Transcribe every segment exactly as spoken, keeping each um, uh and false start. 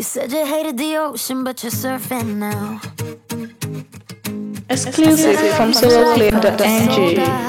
You said you hated the ocean, but you're surfing now. Exclusive from soloclip dot n g.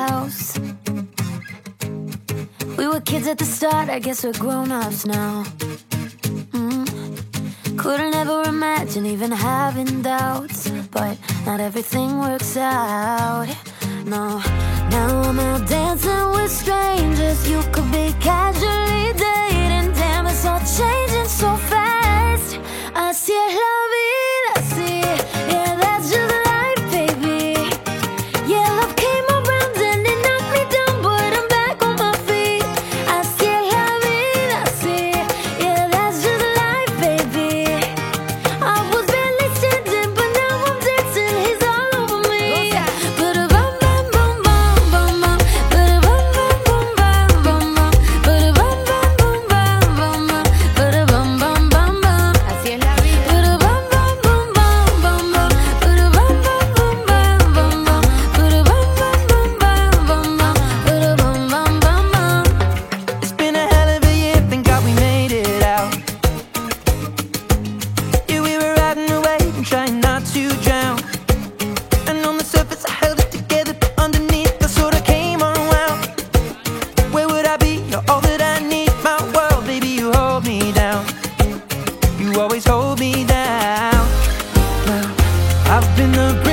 We were kids at the start, I guess we're grown-ups now. mm. Couldn't ever imagine even having doubts, but not everything works out. No, now I'm out dancing with strangers. You could be casually dating. Damn, it's all changing so fast. Así es la vida, sí. Yeah, that's just life, baby. Yeah, love came around and it knocked me down, but I'm back on my feet. Así es la vida, sí. Yeah, that's just life, baby. I was barely standing, but now I'm dancing. He's all over me. Ba-da-bum, bum, bum, bum, bum, bum. Ba-da-bum, bum, bum, bum, bum, bum. Ba-da-bum, bum, bum, bum, bum, bum. Ba-da-bum, bum, bum, bum. Así es la vida. Ba-da-bum, bum, bum, bum, bum, bum. Ba-da-bum, bum, bum, bum, bum, bum. Ba-da-bum, bum, bum, bum, bum, bum. Ba-da-bum, bum, bum, bum. It's been a hell of a year, thank God we made it out. Yeah, we were riding away and trying not to drown. And on the surface I held it together, but underneath I sort of came unwound. Where would I be? You're all that I need. My world, baby, you hold me down. You always hold me down. Now, I've been the